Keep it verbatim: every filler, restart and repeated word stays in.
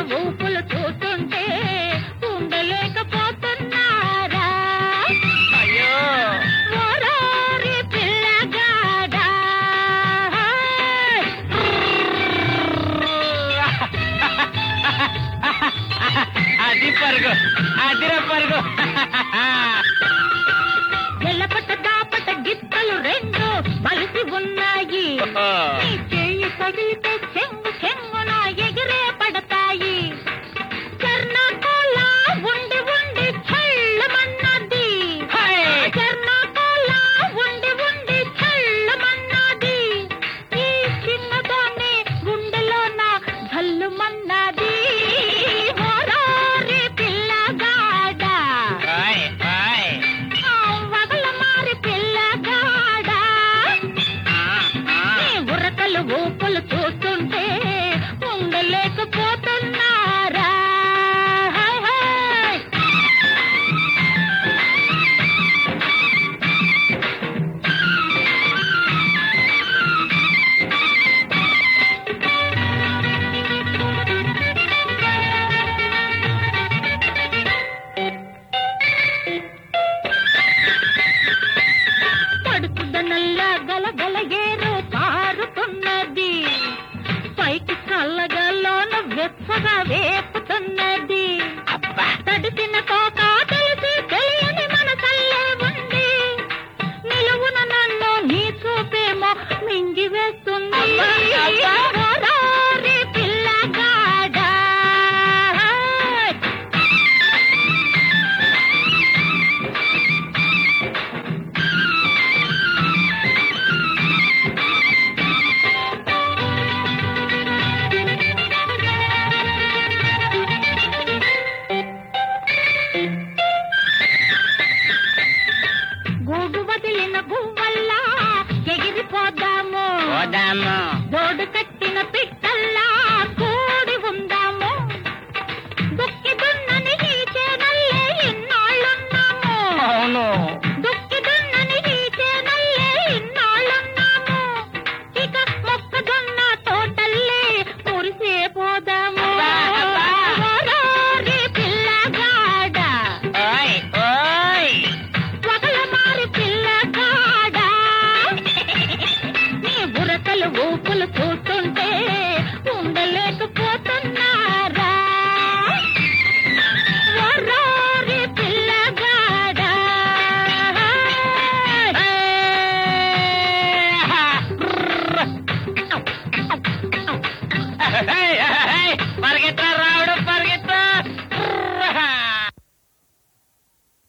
ఊపులు చూస్తుంటే ఉండలేకపోతున్నారా? అయ్యో ఓరోరి పిల్లగాడా, అది పరుగు, అదిరా పరుగు. ఎల్లపట్ట దాపట గిత్తలు రెండు బలిసి ఉన్నాయి. నీ చెయ్యి తగిలితే చెంగు చెంగున ఎగిరే పడతాయి. చర్నాకోలా ఉండి ఉండి చల్లమన్నది, చర్నాకోలా ఉండి ఉండి చల్లమన్నది. ఈ చిన్నదాన్ని గుండెలోన జల్లుమన్నది. ఓరోరి పిల్లగాడా, ఓయ్, ఓయ్. ఆ వగల మారి పిల్లగాడా, ఆ, ఆ. నీ ఉరకలు ఊపులు చూస్తుంటే ఉండలేకపోతున్నారా? High, high. పడుతుందనల్లా గలగల ఏరు పారుతున్నది. పైకి చల్లగా లోన వెచ్చగా వేపుతున్నది. అబ్బా తడిసిన కోక